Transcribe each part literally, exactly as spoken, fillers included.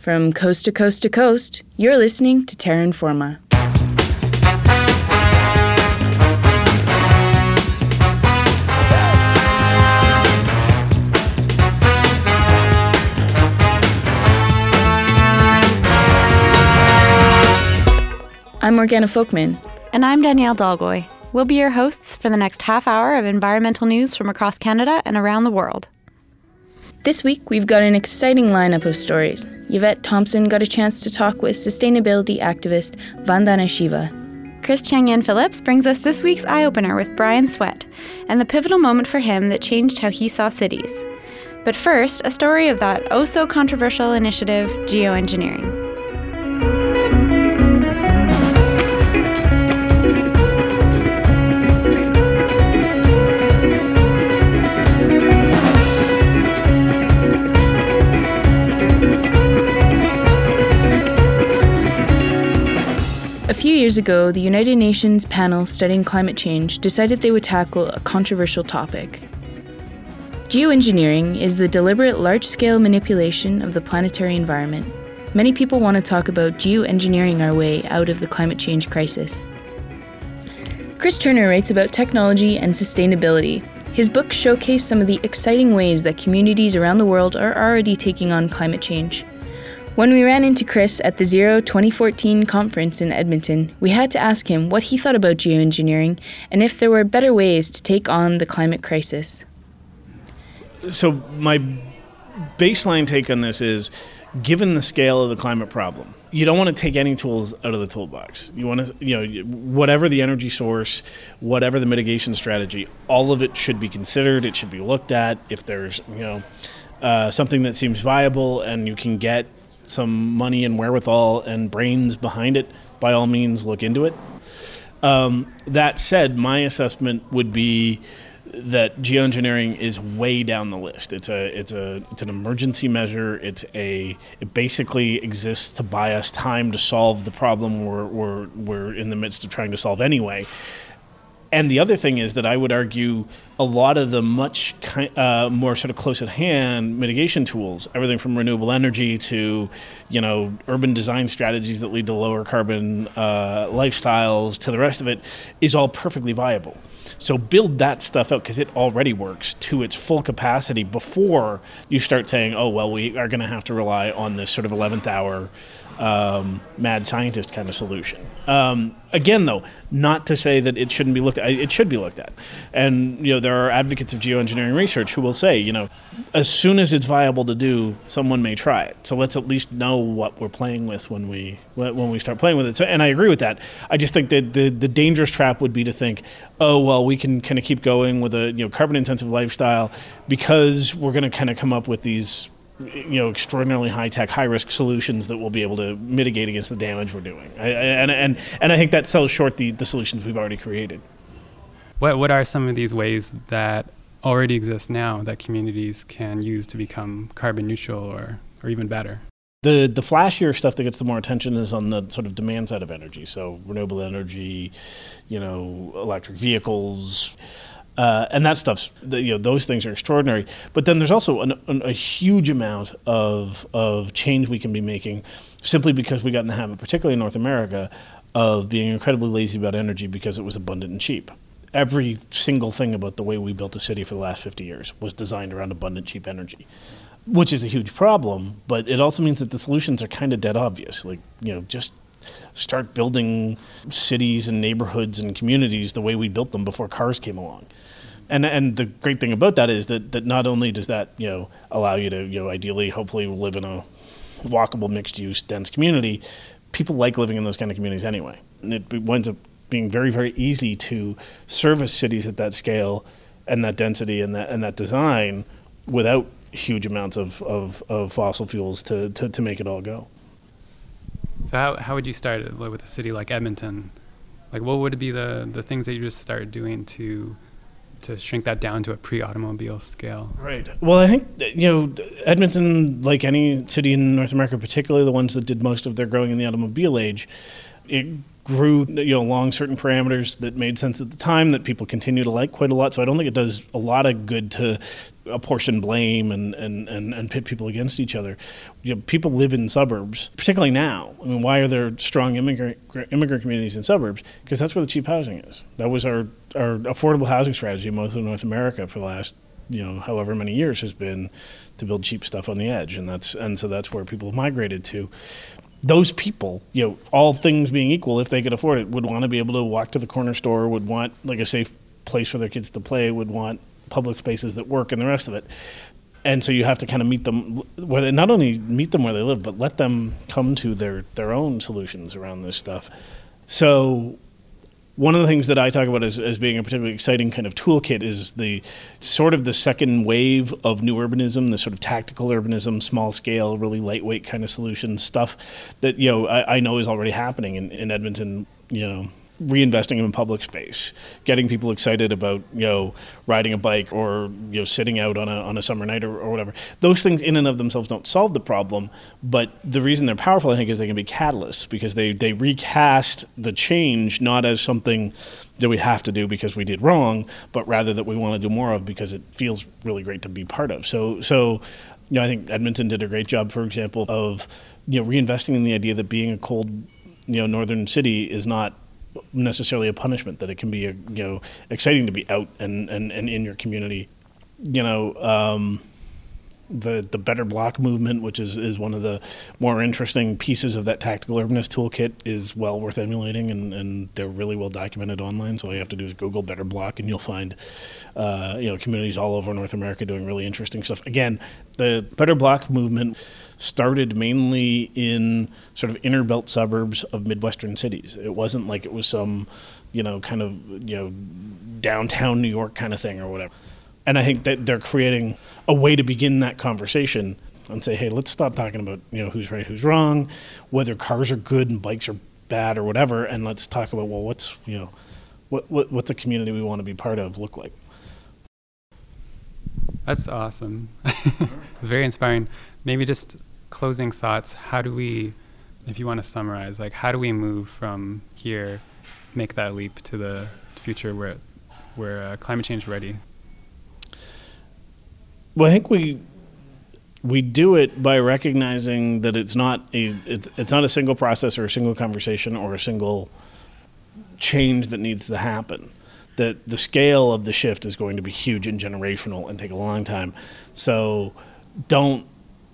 From coast to coast to coast, you're listening to Terra Informa. I'm Morgana Folkman. And I'm Danielle Dalgoy. We'll be your hosts for the next half hour of environmental news from across Canada and around the world. This week, we've got an exciting lineup of stories. Yvette Thompson got a chance to talk with sustainability activist Vandana Shiva. Chris Chang-Yen Phillips brings us this week's eye-opener with Brian Sweat and the pivotal moment for him that changed how he saw cities. But first, a story of that oh-so-controversial initiative, geoengineering. A few years ago, the United Nations panel studying climate change decided they would tackle a controversial topic. Geoengineering is the deliberate large-scale manipulation of the planetary environment. Many people want to talk about geoengineering our way out of the climate change crisis. Chris Turner writes about technology and sustainability. His books showcase some of the exciting ways that communities around the world are already taking on climate change. When we ran into Chris at the Zero twenty fourteen conference in Edmonton, we had to ask him what he thought about geoengineering and if there were better ways to take on the climate crisis. So my baseline take on this is, given the scale of the climate problem, you don't want to take any tools out of the toolbox. You want to, you know, whatever the energy source, whatever the mitigation strategy, all of it should be considered. It should be looked at. If there's, you know, uh, something that seems viable and you can get some money and wherewithal and brains behind it, by all means, look into it. Um, that said, my assessment would be that geoengineering is way down the list. It's a, it's a, it's an emergency measure. It's a, it basically exists to buy us time to solve the problem we're, we're, we're in the midst of trying to solve anyway. And the other thing is that I would argue a lot of the much uh, more sort of close at hand mitigation tools, everything from renewable energy to, you know, urban design strategies that lead to lower carbon uh, lifestyles to the rest of it, is all perfectly viable. So build that stuff out because it already works to its full capacity before you start saying, oh, well, we are going to have to rely on this sort of eleventh hour um, mad scientist kind of solution. Um, again, though, not to say that it shouldn't be looked at. It should be looked at. And, you know, there are advocates of geoengineering research who will say, you know, as soon as it's viable to do, someone may try it. So let's at least know what we're playing with when we when we start playing with it. So, and I agree with that. I just think that the, the dangerous trap would be to think, oh, well, we can kind of keep going with a, you know, carbon-intensive lifestyle because we're going to kind of come up with these, you know, extraordinarily high-tech, high-risk solutions that will be able to mitigate against the damage we're doing. I, and and and I think that sells short the, the solutions we've already created. What what are some of these ways that already exist now that communities can use to become carbon neutral or, or even better? The the flashier stuff that gets the more attention is on the sort of demand side of energy. So renewable energy, you know, electric vehicles, Uh, and that stuff's, you know, those things are extraordinary. But then there's also an, an, a huge amount of of change we can be making simply because we got in the habit, particularly in North America, of being incredibly lazy about energy because it was abundant and cheap. Every single thing about the way we built a city for the last fifty years was designed around abundant, cheap energy, which is a huge problem. But it also means that the solutions are kind of dead obvious. Like, you know, just start building cities and neighborhoods and communities the way we built them before cars came along. And and the great thing about that is that, that not only does that, you know, allow you to, you know, ideally, hopefully live in a walkable, mixed-use, dense community, people like living in those kind of communities anyway. And it winds up being very, very easy to service cities at that scale and that density and that and that design without huge amounts of, of, of fossil fuels to, to, to make it all go. So how how would you start with a city like Edmonton? Like, what would be the, the things that you just started doing to to shrink that down to a pre-automobile scale? Right. Well, I think, you know, Edmonton, like any city in North America, particularly the ones that did most of their growing in the automobile age, it grew, you know, along certain parameters that made sense at the time that people continue to like quite a lot. So I don't think it does a lot of good to apportion blame and, and, and, and pit people against each other. You know, people live in suburbs, particularly now. I mean, why are there strong immigrant immigrant communities in suburbs? Because that's where the cheap housing is. That was our, our affordable housing strategy in most of North America for the last, you know, however many years has been to build cheap stuff on the edge, and that's and so that's where people have migrated to. Those people, you know, all things being equal, if they could afford it, would want to be able to walk to the corner store, would want like a safe place for their kids to play, would want public spaces that work, and the rest of it. And so you have to kind of meet them where they not only meet them where they live, but let them come to their their own solutions around this stuff. So one of the things that I talk about as, as being a particularly exciting kind of toolkit is the sort of the second wave of new urbanism, the sort of tactical urbanism, small scale, really lightweight kind of solution stuff that, you know, I, I know is already happening in, in Edmonton, you know, reinvesting in public space, getting people excited about, you know, riding a bike or, you know, sitting out on a on a summer night or, or whatever. Those things in and of themselves don't solve the problem, but the reason they're powerful, I think, is they can be catalysts because they, they recast the change not as something that we have to do because we did wrong, but rather that we want to do more of because it feels really great to be part of. So, so you know, I think Edmonton did a great job, for example, of, you know, reinvesting in the idea that being a cold, you know, northern city is not necessarily a punishment, that it can be a, you know, exciting to be out and, and, and in your community. You know, um, the the Better Block movement, which is, is one of the more interesting pieces of that tactical urbanist toolkit, is well worth emulating, and, and they're really well documented online. So all you have to do is Google Better Block, and you'll find uh, you know, communities all over North America doing really interesting stuff. Again, the Better Block movement started mainly in sort of inner belt suburbs of Midwestern cities. It wasn't like it was some, you know, kind of, you know, downtown New York kind of thing or whatever. And I think that they're creating a way to begin that conversation and say, hey, let's stop talking about, you know, who's right, who's wrong, whether cars are good and bikes are bad or whatever, and let's talk about, well, what's, you know, what, what what's a community we want to be part of look like? That's awesome. It's very inspiring. Maybe just closing thoughts, how do we, if you want to summarize, like how do we move from here, make that leap to the future where we're uh, climate change ready? Well, I think we we do it by recognizing that it's not a it's it's not a single process or a single conversation or a single change that needs to happen. That the scale of the shift is going to be huge and generational and take a long time. So don't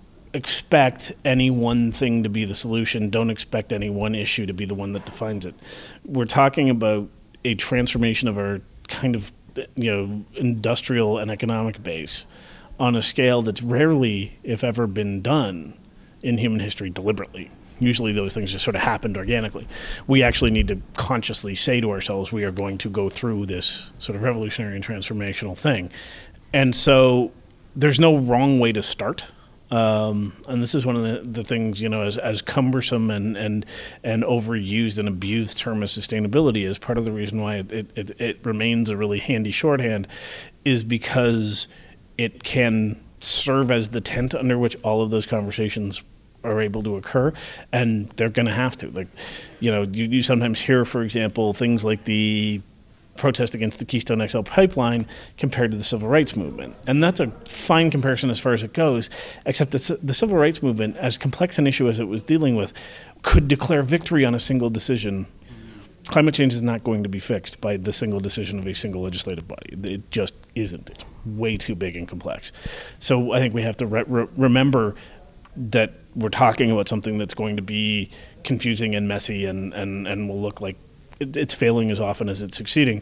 expect any one thing to be the solution. Don't expect any one issue to be the one that defines it. We're talking about a transformation of our kind of, you know, industrial and economic base on a scale that's rarely, if ever, been done in human history deliberately. Usually those things just sort of happened organically. We actually need to consciously say to ourselves, we are going to go through this sort of revolutionary and transformational thing. And so there's no wrong way to start. Um, and this is one of the, the things, you know, as, as cumbersome and, and, and overused and abused term as sustainability is, part of the reason why it, it, it remains a really handy shorthand is because it can serve as the tent under which all of those conversations are able to occur, and they're going to have to. Like, you know, you, you sometimes hear, for example, things like the protest against the Keystone X L pipeline compared to the civil rights movement. And that's a fine comparison as far as it goes, except the, the civil rights movement, as complex an issue as it was dealing with, could declare victory on a single decision. Climate change is not going to be fixed by the single decision of a single legislative body. It just isn't. It's way too big and complex. So I think we have to re- re- remember that we're talking about something that's going to be confusing and messy and, and, and will look like it, it's failing as often as it's succeeding,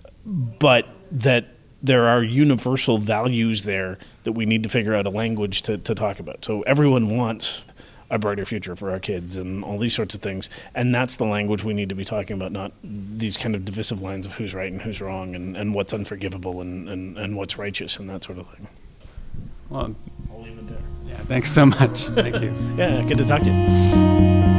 but that there are universal values there that we need to figure out a language to, to talk about. So everyone wants a brighter future for our kids and all these sorts of things, and that's the language we need to be talking about, not these kind of divisive lines of who's right and who's wrong and, and what's unforgivable and, and, and what's righteous and that sort of thing. Well, I'll leave it there. Yeah, thanks so much. Thank you. Yeah, good to talk to you.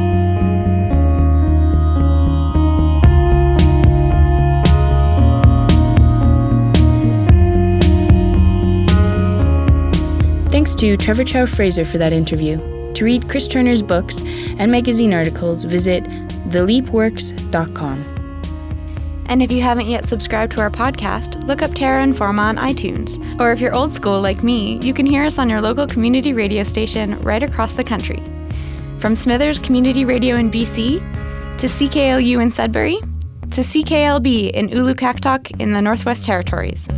Thanks to Trevor Chow Fraser for that interview. To read Chris Turner's books and magazine articles, visit the leap works dot com. And if you haven't yet subscribed to our podcast, look up Terra Informa on iTunes. Or if you're old school like me, you can hear us on your local community radio station right across the country. From Smithers Community Radio in B C, to C K L U in Sudbury, to C K L B in Ulu-Kaktok in the Northwest Territories.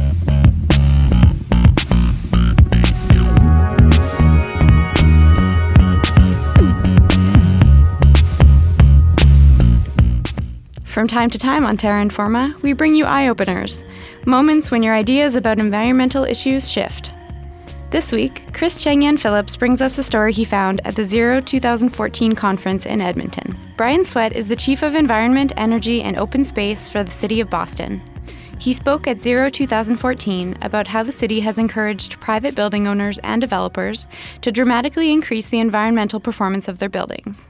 From time to time on Terra Informa, we bring you eye-openers, moments when your ideas about environmental issues shift. This week, Chris Cheng-Yen Phillips brings us a story he found at the Zero twenty fourteen conference in Edmonton. Brian Sweat is the Chief of Environment, Energy, and Open Space for the City of Boston. He spoke at Zero twenty fourteen about how the city has encouraged private building owners and developers to dramatically increase the environmental performance of their buildings.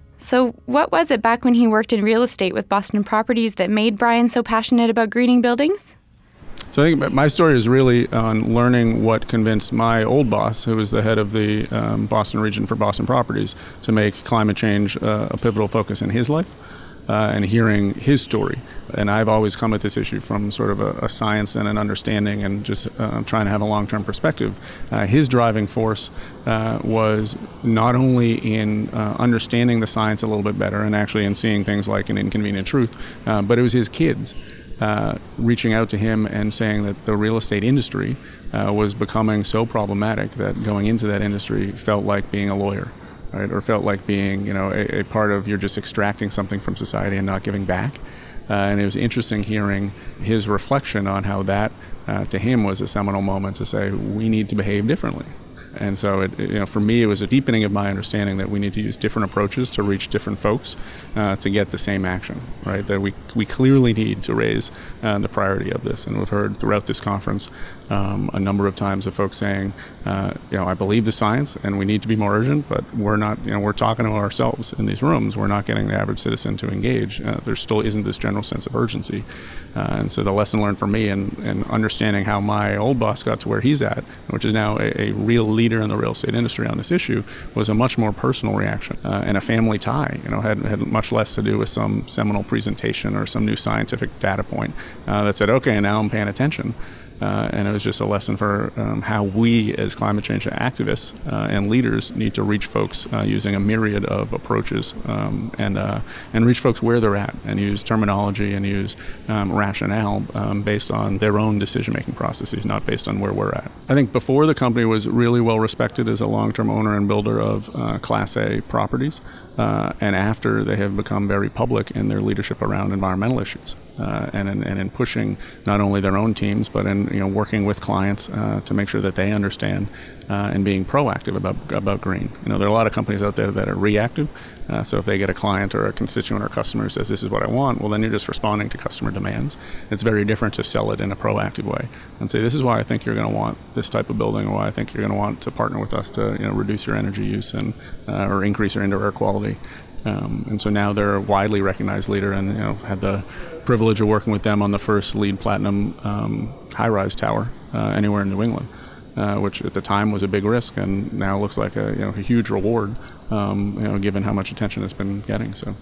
So what was it back when he worked in real estate with Boston Properties that made Brian so passionate about greening buildings? So I think my story is really on learning what convinced my old boss, who was the head of the um, Boston region for Boston Properties, to make climate change uh, a pivotal focus in his life, uh, and hearing his story. And I've always come at this issue from sort of a, a science and an understanding and just uh, trying to have a long-term perspective. Uh, his driving force uh, was not only in uh, understanding the science a little bit better and actually in seeing things like An Inconvenient Truth, uh, but it was his kids uh, reaching out to him and saying that the real estate industry uh, was becoming so problematic that going into that industry felt like being a lawyer. Right, or felt like being, you know, a, a part of, you're just extracting something from society and not giving back. Uh, and it was interesting hearing his reflection on how that, uh, to him, was a seminal moment to say, we need to behave differently. And so, it, you know, for me, it was a deepening of my understanding that we need to use different approaches to reach different folks uh, to get the same action, right? That we we clearly need to raise uh, the priority of this. And we've heard throughout this conference um, a number of times of folks saying, uh, you know, I believe the science and we need to be more urgent, but we're not, you know, we're talking to ourselves in these rooms. We're not getting the average citizen to engage. Uh, there still isn't this general sense of urgency. Uh, and so the lesson learned for me and, and understanding how my old boss got to where he's at, which is now a, a real leader in the real estate industry on this issue, was a much more personal reaction uh, and a family tie. You know, had had much less to do with some seminal presentation or some new scientific data point uh, that said, okay, now I'm paying attention. Uh, and it was just a lesson for um, how we as climate change activists uh, and leaders need to reach folks uh, using a myriad of approaches um, and uh, and reach folks where they're at and use terminology and use um, rationale um, based on their own decision-making processes, not based on where we're at. I think before the company was really well respected as a long-term owner and builder of uh, Class A properties, uh, and after they have become very public in their leadership around environmental issues. Uh, and, in, and in pushing not only their own teams, but in, you know, working with clients uh, to make sure that they understand uh, and being proactive about about green. You know, there are a lot of companies out there that are reactive. Uh, so if they get a client or a constituent or customer who says, this is what I want, well, then you're just responding to customer demands. It's very different to sell it in a proactive way and say, this is why I think you're going to want this type of building, or why I think you're going to want to partner with us to, you know, reduce your energy use and uh, or increase your indoor air quality. Um, and so now they're a widely recognized leader, and, you know, had the privilege of working with them on the first LEED Platinum um, high-rise tower uh, anywhere in New England, uh, which at the time was a big risk, and now looks like a, you know, a huge reward, um, you know, given how much attention it's been getting. So.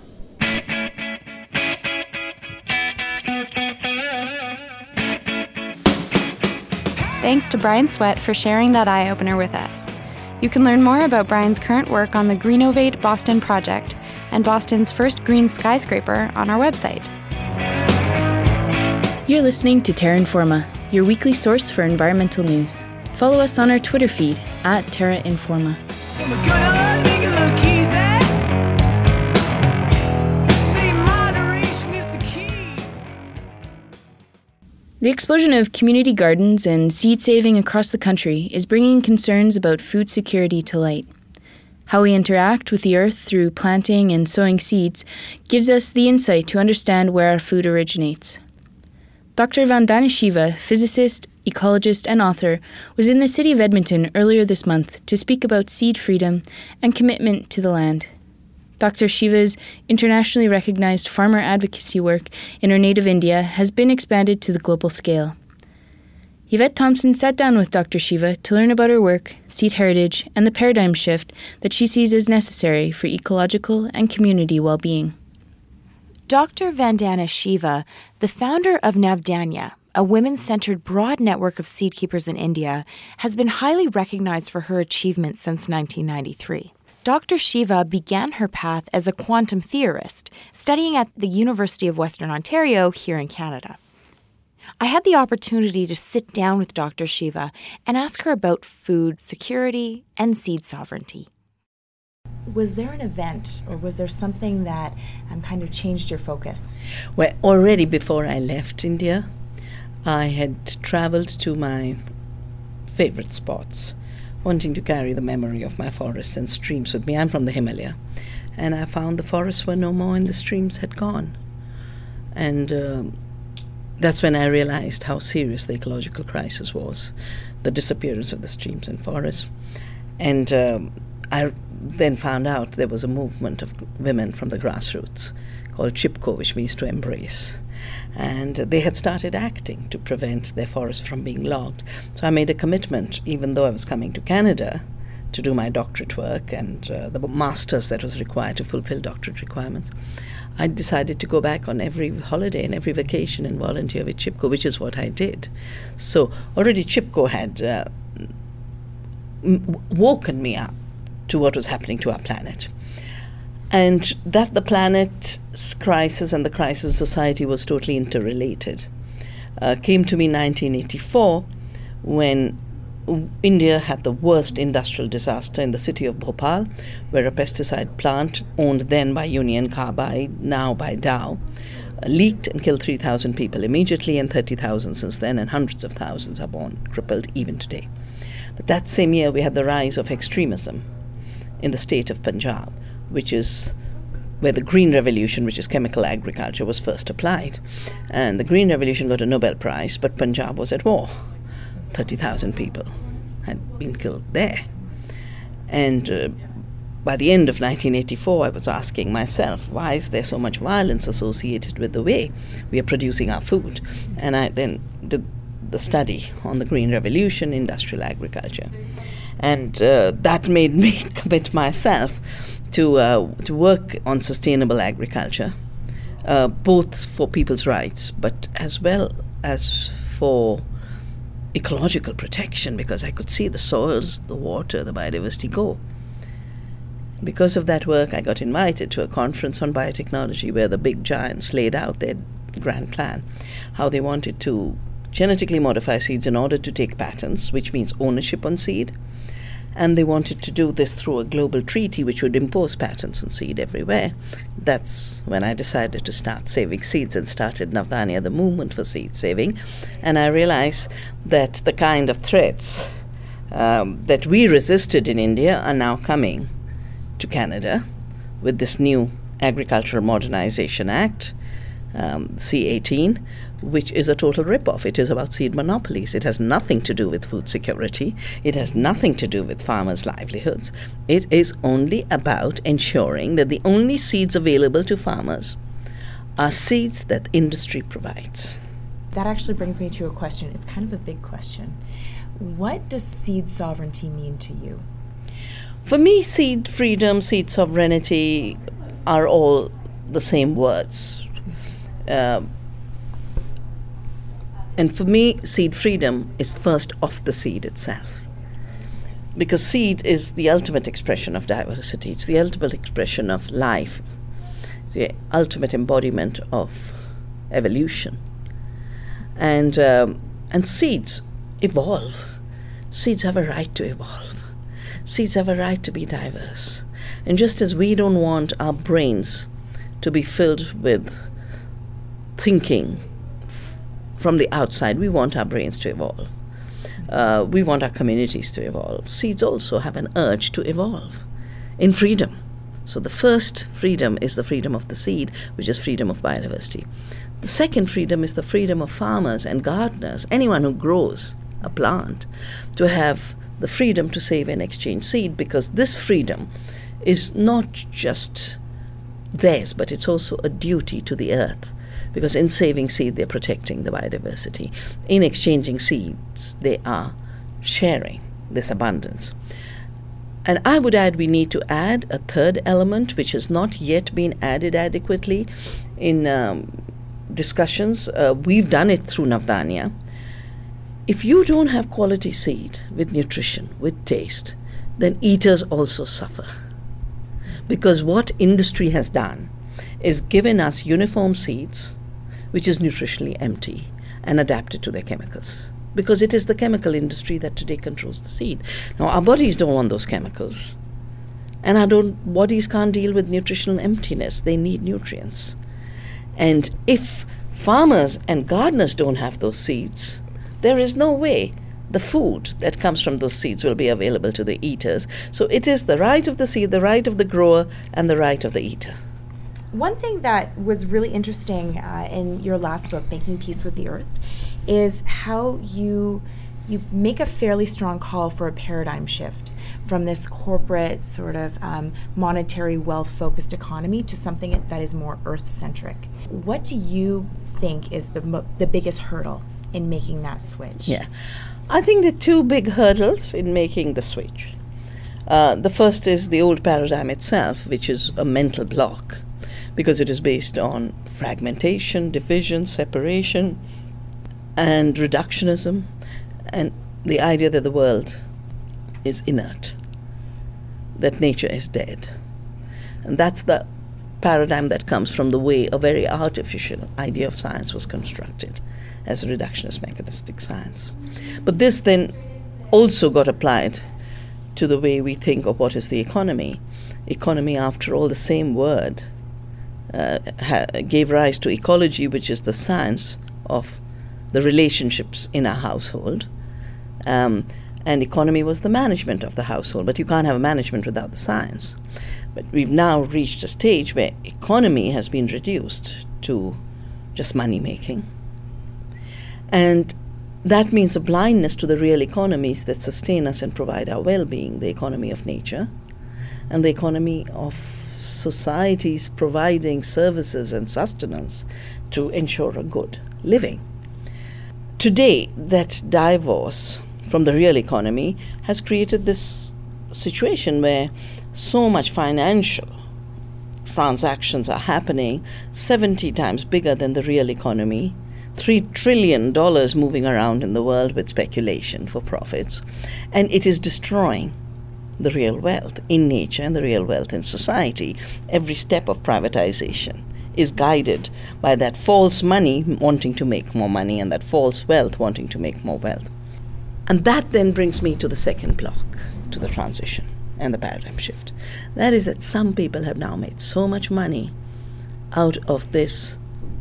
Thanks to Brian Sweat for sharing that eye-opener with us. You can learn more about Brian's current work on the Greenovate Boston project and Boston's first green skyscraper on our website. You're listening to Terra Informa, your weekly source for environmental news. Follow us on our Twitter feed at Terra Informa. The explosion of community gardens and seed saving across the country is bringing concerns about food security to light. How we interact with the earth through planting and sowing seeds gives us the insight to understand where our food originates. Doctor Vandana Shiva, physicist, ecologist, and author, was in the city of Edmonton earlier this month to speak about seed freedom and commitment to the land. Doctor Shiva's internationally recognized farmer advocacy work in her native India has been expanded to the global scale. Yvette Thompson sat down with Doctor Shiva to learn about her work, seed heritage, and the paradigm shift that she sees as necessary for ecological and community well-being. Doctor Vandana Shiva, the founder of Navdanya, a women-centered broad network of seed keepers in India, has been highly recognized for her achievements since nineteen ninety-three. Doctor Shiva began her path as a quantum theorist, studying at the University of Western Ontario here in Canada. I had the opportunity to sit down with Doctor Shiva and ask her about food security and seed sovereignty. Was there an event or was there something that um, kind of changed your focus? Well, already before I left India, I had traveled to my favorite spots, wanting to carry the memory of my forests and streams with me. I'm from the Himalaya, and I found the forests were no more and the streams had gone. And um, that's when I realized how serious the ecological crisis was, the disappearance of the streams and forests. And um, I then found out there was a movement of women from the grassroots called CHIPCO, which means to embrace. And they had started acting to prevent their forests from being logged. So I made a commitment, even though I was coming to Canada to do my doctorate work and uh, the master's that was required to fulfill doctorate requirements. I decided to go back on every holiday and every vacation and volunteer with CHIPCO, which is what I did. So already CHIPCO had uh, m- woken me up to what was happening to our planet. And that the planet's crisis and the crisis of society was totally interrelated. Uh, came to me in nineteen eighty-four when India had the worst industrial disaster in the city of Bhopal, where a pesticide plant owned then by Union Carbide, now by Dow, uh, leaked and killed three thousand people immediately and thirty thousand since then, and hundreds of thousands are born crippled even today. But that same year we had the rise of extremism in the state of Punjab, which is where the Green Revolution, which is chemical agriculture, was first applied. And the Green Revolution got a Nobel Prize, but Punjab was at war. thirty thousand people had been killed there. And uh, by the end of nineteen eighty-four, I was asking myself, why is there so much violence associated with the way we are producing our food? And I then did the study on the Green Revolution, industrial agriculture. And uh, that made me commit myself to uh, to work on sustainable agriculture, uh, both for people's rights, but as well as for ecological protection, because I could see the soils, the water, the biodiversity go. Because of that work, I got invited to a conference on biotechnology where the big giants laid out their grand plan, how they wanted to genetically modify seeds in order to take patents, which means ownership on seed. And they wanted to do this through a global treaty which would impose patents on seed everywhere. That's when I decided to start saving seeds and started Navdanya, the movement for seed saving. And I realized that the kind of threats um, that we resisted in India are now coming to Canada with this new Agricultural Modernization Act, um, C eighteen, which is a total rip-off. It is about seed monopolies. It has nothing to do with food security. It has nothing to do with farmers' livelihoods. It is only about ensuring that the only seeds available to farmers are seeds that industry provides. That actually brings me to a question. It's kind of a big question. What does seed sovereignty mean to you? For me, seed freedom, seed sovereignty are all the same words. Uh, And for me, seed freedom is first of the seed itself. Because seed is the ultimate expression of diversity. It's the ultimate expression of life. It's the ultimate embodiment of evolution. And, um, and seeds evolve. Seeds have a right to evolve. Seeds have a right to be diverse. And just as we don't want our brains to be filled with thinking from the outside, we want our brains to evolve. Uh, we want our communities to evolve. Seeds also have an urge to evolve in freedom. So the first freedom is the freedom of the seed, which is freedom of biodiversity. The second freedom is the freedom of farmers and gardeners, anyone who grows a plant, to have the freedom to save and exchange seed, because this freedom is not just theirs, but it's also a duty to the earth. Because in saving seed, they're protecting the biodiversity. In exchanging seeds, they are sharing this abundance. And I would add we need to add a third element which has not yet been added adequately in um, discussions. Uh, we've done it through Navdanya. If you don't have quality seed with nutrition, with taste, then eaters also suffer. Because what industry has done is given us uniform seeds, which is nutritionally empty and adapted to their chemicals. Because it is the chemical industry that today controls the seed. Now, our bodies don't want those chemicals. And our don't, bodies can't deal with nutritional emptiness. They need nutrients. And if farmers and gardeners don't have those seeds, there is no way the food that comes from those seeds will be available to the eaters. So it is the right of the seed, the right of the grower, and the right of the eater. One thing that was really interesting uh, in your last book, Making Peace with the Earth, is how you you make a fairly strong call for a paradigm shift from this corporate sort of um, monetary wealth-focused economy to something that is more Earth-centric. What do you think is the mo- the biggest hurdle in making that switch? Yeah, I think there are two big hurdles in making the switch. Uh, the first is the old paradigm itself, which is a mental block, because it is based on fragmentation, division, separation, and reductionism, and the idea that the world is inert, that nature is dead. And that's the paradigm that comes from the way a very artificial idea of science was constructed as a reductionist mechanistic science. But this then also got applied to the way we think of what is the economy. Economy, after all, the same word uh, ha- gave rise to ecology, which is the science of the relationships in a household. Um, and economy was the management of the household, but you can't have a management without the science. But we've now reached a stage where economy has been reduced to just money making. And that means a blindness to the real economies that sustain us and provide our well-being, the economy of nature and the economy of societies providing services and sustenance to ensure a good living. Today, that divorce from the real economy has created this situation where so much financial transactions are happening, seventy times bigger than the real economy, three trillion dollars moving around in the world with speculation for profits, and it is destroying the real wealth in nature and the real wealth in society. Every step of privatization is guided by that false money wanting to make more money and that false wealth wanting to make more wealth. And that then brings me to the second block, to the transition and the paradigm shift. That is that some people have now made so much money out of this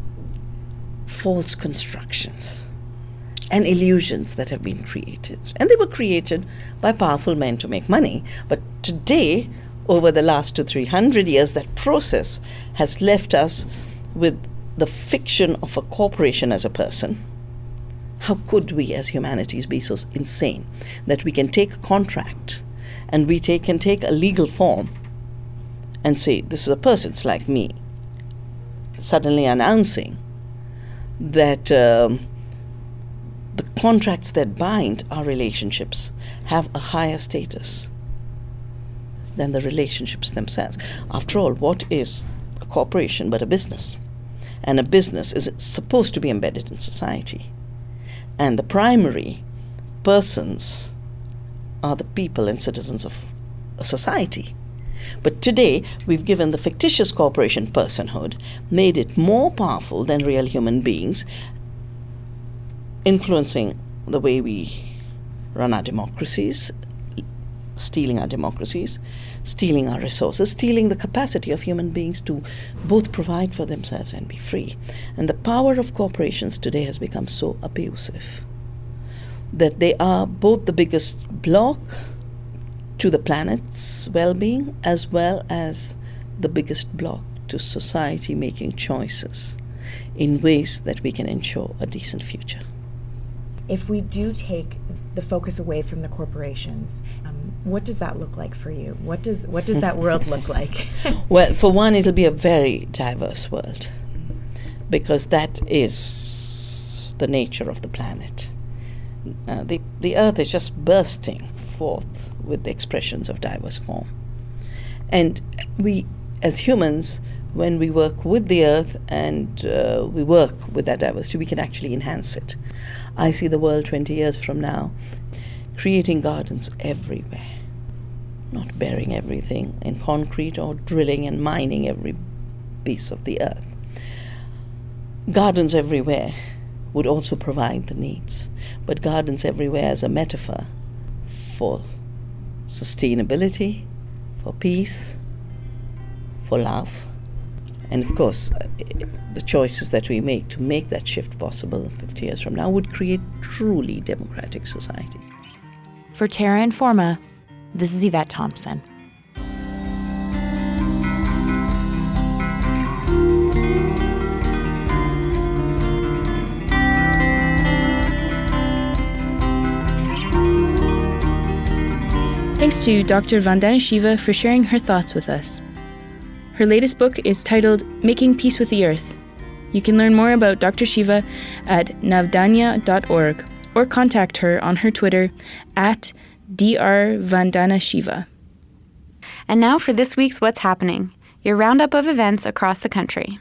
false constructions and illusions that have been created. And they were created by powerful men to make money. But today, over the last two, three hundred years, that process has left us with the fiction of a corporation as a person. How could we as humanities be so insane that we can take a contract and we take, can take a legal form and say, this is a person, it's like me, suddenly announcing that um, the contracts that bind our relationships have a higher status than the relationships themselves. After all, what is a corporation but a business? And a business is supposed to be embedded in society. And the primary persons are the people and citizens of a society. But today, we've given the fictitious corporation personhood, made it more powerful than real human beings, influencing the way we run our democracies, stealing our democracies, stealing our resources, stealing the capacity of human beings to both provide for themselves and be free. And the power of corporations today has become so abusive that they are both the biggest block to the planet's well-being as well as the biggest block to society making choices in ways that we can ensure a decent future. If we do take the focus away from the corporations, um, what does that look like for you? What does what does that world look like? Well, for one, it'll be a very diverse world, because that is the nature of the planet. Uh, the, the Earth is just bursting f- forth with the expressions of diverse form. And we, as humans, when we work with the earth and uh, we work with that diversity, we can actually enhance it. I see the world twenty years from now creating gardens everywhere, not burying everything in concrete or drilling and mining every piece of the earth. Gardens everywhere would also provide the needs, but gardens everywhere as a metaphor for sustainability, for peace, for love. And of course, the choices that we make to make that shift possible fifty years from now would create truly democratic society. For Terra Informa, this is Yvette Thompson. Thanks to Doctor Vandana Shiva for sharing her thoughts with us. Her latest book is titled Making Peace with the Earth. You can learn more about Doctor Shiva at navdanya dot org or contact her on her Twitter at Dr Vandana Shiva. And now for this week's What's Happening, your roundup of events across the country.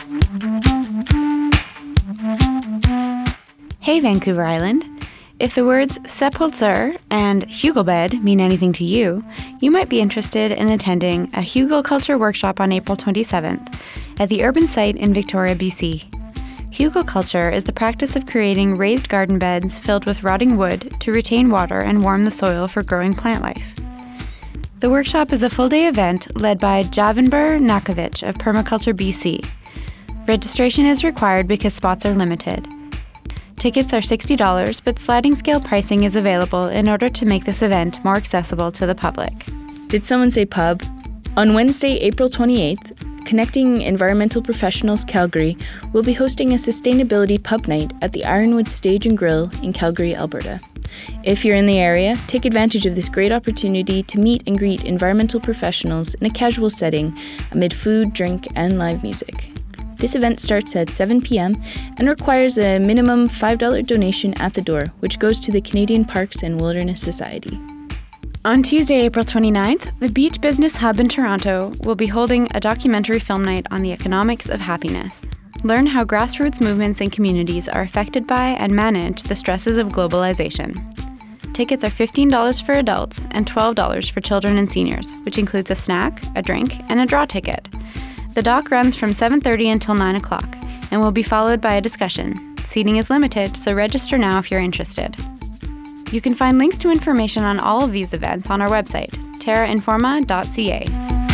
Hey, Vancouver Island. If the words Sepultur and Hugelbed mean anything to you, you might be interested in attending a Hugel Culture Workshop on April twenty-seventh at the Urban Site in Victoria, B C. Hugel Culture is the practice of creating raised garden beds filled with rotting wood to retain water and warm the soil for growing plant life. The workshop is a full-day event led by Javanbir Nakovich of Permaculture B C. Registration is required because spots are limited. Tickets are sixty dollars, but sliding scale pricing is available in order to make this event more accessible to the public. Did someone say pub? On Wednesday, April twenty-eighth, Connecting Environmental Professionals Calgary will be hosting a sustainability pub night at the Ironwood Stage and Grill in Calgary, Alberta. If you're in the area, take advantage of this great opportunity to meet and greet environmental professionals in a casual setting amid food, drink, and live music. This event starts at seven p.m. and requires a minimum five dollars donation at the door, which goes to the Canadian Parks and Wilderness Society. On Tuesday, April twenty-ninth, the Beach Business Hub in Toronto will be holding a documentary film night on the economics of happiness. Learn how grassroots movements and communities are affected by and manage the stresses of globalization. Tickets are fifteen dollars for adults and twelve dollars for children and seniors, which includes a snack, a drink, and a draw ticket. The doc runs from seven thirty until nine o'clock and will be followed by a discussion. Seating is limited, so register now if you're interested. You can find links to information on all of these events on our website, terra informa dot c a.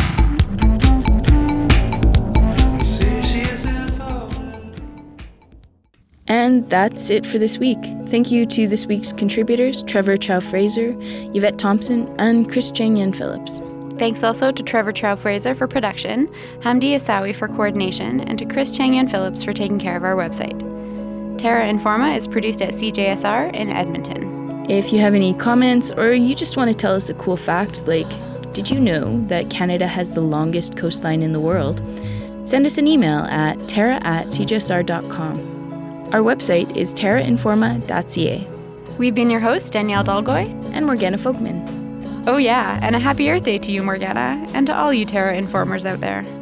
And that's it for this week. Thank you to this week's contributors, Trevor Chow-Fraser, Yvette Thompson, and Chris Chang-Yen Phillips. Thanks also to Trevor Chow-Fraser for production, Hamdi Asawi for coordination, and to Chris Chang-Yen Phillips for taking care of our website. Terra Informa is produced at C J S R in Edmonton. If you have any comments or you just want to tell us a cool fact, like, did you know that Canada has the longest coastline in the world? Send us an email at terra at c j s r dot com. Our website is terra informa dot c a. We've been your hosts, Danielle Dalgoy and Morgana Folkman. Oh yeah, and a happy Earth Day to you, Morgana, and to all you Terra Informers out there.